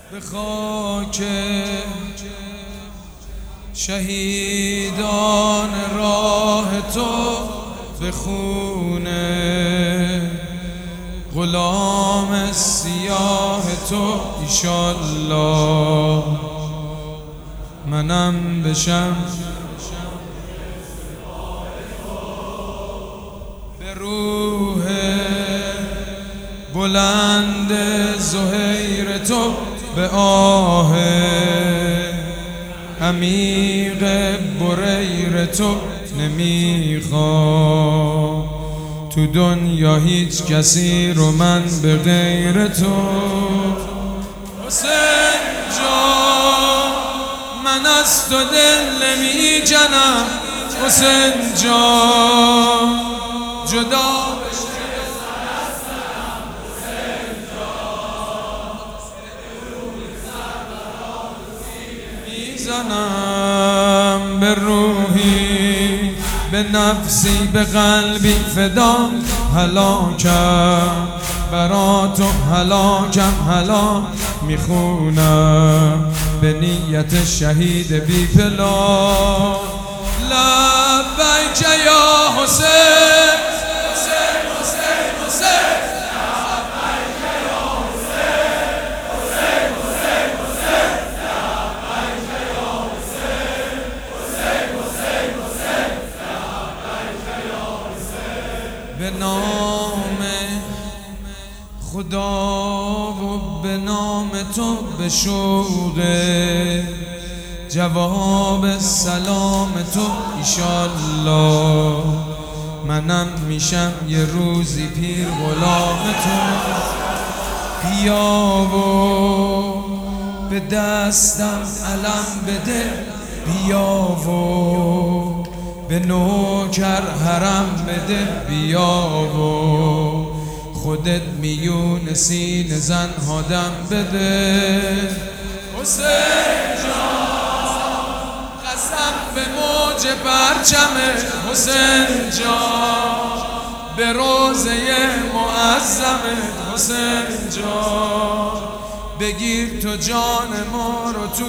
به خاک شهیدان راه تو، به خون غلام سیاه تو ایشالله منم بشم به روح بلند زهیر تو، به آه عمیق بریر تو نمیخوام تو دنیا هیچ کسی رو من به غیر تو. حسین جان من از تو دل نمی جنم، حسین جان جدا میزنم به روحی، به نفسی، به قلبی فدا، هلاکم برا تو، هلاکم هلاک میخونم به نیت شهید بی پلا. لبیک یا حسین، حسین حسین حسین، لبیک یا حسین، حسین حسین حسین، لبیک یا حسین، حسین حسین حسین، لبیک یا حسین. به نام خدا و به نام تو، به شوق جواب سلام تو ایشالله منم میشم یه روزی پیر غلام تو. بیا و به دستم علم بده، بیا و به نوکر حرم بده، بیا و خودت میون سینه زنها دم بده. حسین جان قسم به موج پرچمه، حسین جان به روزه معظمه، حسین جان بگیر تو جان ما رو تو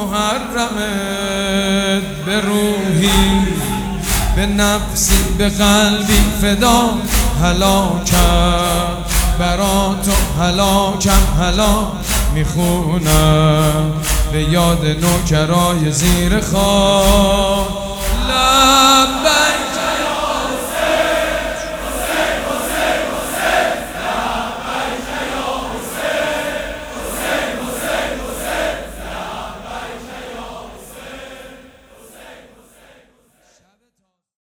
محرمت. به روحی، به نفسی، به قلبی فدا، هلاکم برا تو، هلاکم هلاک میخونم به یاد نوکرای زیر خاک.